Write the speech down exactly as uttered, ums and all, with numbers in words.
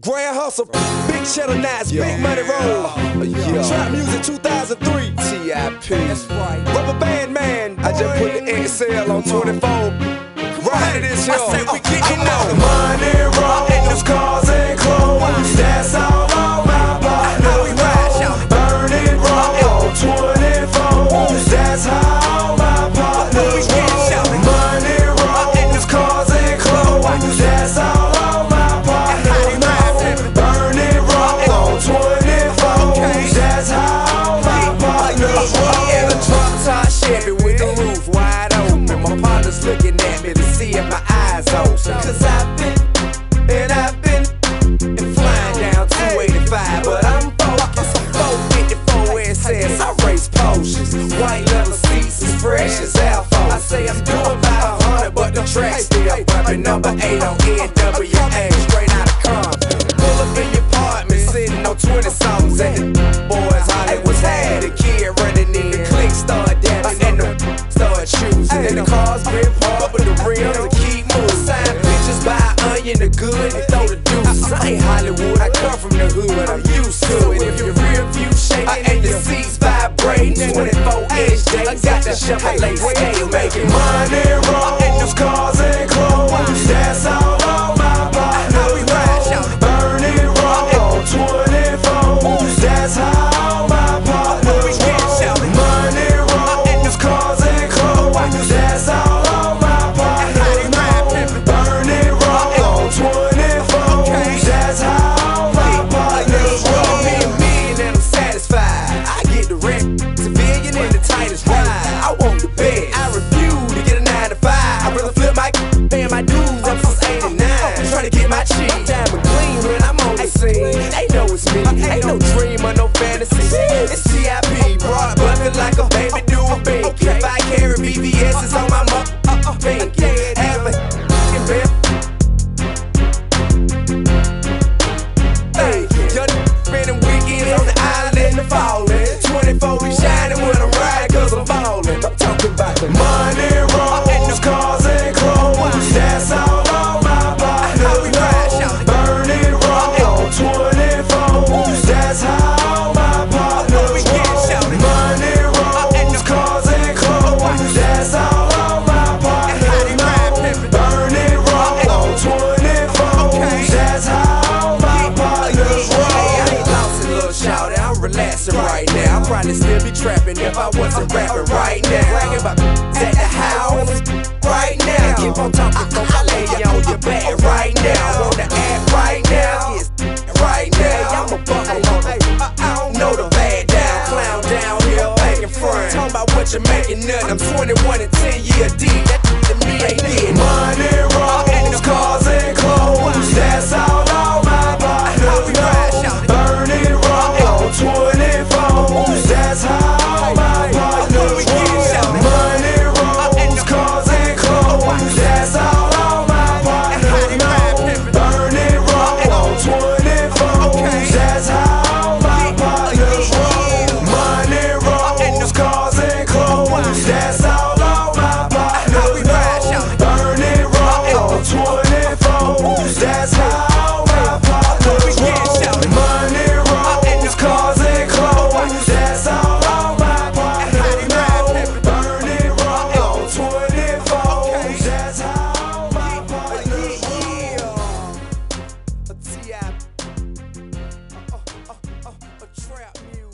Grand Hustle, Big Cheddar Nights, Big Money Roll, uh, Trap Music two thousand three, T I P, that's right. Rubber Band Man, I just put the X L on twenty-four, right to this hill. I say we getting out. Money rolls, cars and clothes, that's all on my partners know. Burning roll, twenty-four, that's how all my partners know. Money rolls, cars and clothes, that's all on my partners know. Burning roll, twenty-four, that's how all my partners know. In a drop top Chevy with the roof wide open, my partner's looking at me to see if my eyes open. Cause I've been, and I've been, and flying down two eighty-five, but I'm focused. four fifty-four S S, I race Porsches. White leather seats as fresh as Alpha. I say I'm doing about a hundred, but the track still bumping. Number eight on N W A, straight out of Compton. Pull up in your apartment, sitting on twenty songs, and the boys Hollywood's had. The kid running in, the click start dancing, and the start choosing. And the cars been parked, but the rims to keep moving. Sign pictures by Onion, the good, and throw the deuces. I ain't Hollywood, I come from the hood, I'm used to it. If your rear view shaking and your seats vibrating, twenty-four inch J, I got the Chevrolet skate making money rolls, cars and clothes, that's all on my partners know. Burning roll, twenty-four, that's how all my partners know. Money rolls, cars and clothes, that's all on my partners know. Burning roll, twenty-four, that's how all my partners know. Me and me and I'm satisfied. I get the rent, civilian in the tightest ride. I want the bed, I refuse to get a nine to five. I rather flip my paying my dues up since eighty-nine. Trying to get my cheese, diamond clean when I'm on the scene. They know it's me, ain't no dream or no fantasy. It's T I P, broad bucket like a baby do a bink. If I carry B B S's on my mother, pink. Have a f***ing bell. Hey, young spending weekends on the island in the fallin'. twenty-four be shining when I'm riding cause I'm ballin'. I'm talking about the money rolls, cars and clothes, that's all on my partners know. Burning roll, twenty-four, that's how all my partners know. Money rolls, cars and clothes, that's all on my partners know. Burning roll, twenty-four, that's how all my partners know. I ain't lost a little shouty, I'm relaxing right now. I'd probably still be trapping if I wasn't rapping right now. Bragging about at the house right now. Keep on talking, folks, I lay you on your back right now. On the app right now, yes, right now. I'm a buckle on it. I don't know the bad down, clown down here, making front. Talking about what you're making nothing. I'm twenty-one and ten year deep. That to me ain't it. Money rolls, cars and clothes, that's all on my partners know. Burning roll, twenty-four, that's how all my partners know. Money rolls, cars and clothes, that's all on my partners know. Burning roll, twenty-four, that's how all my partners know. Money rolls, cars and clothes, that's all on my partners know. Burning roll, twenty-four, that's how all my partners know. Money rolls, cars and clothes, that's all on my partners know. Burning roll, twenty-four, that's how all my partners know. T I P, uh, uh, uh, uh, trap music.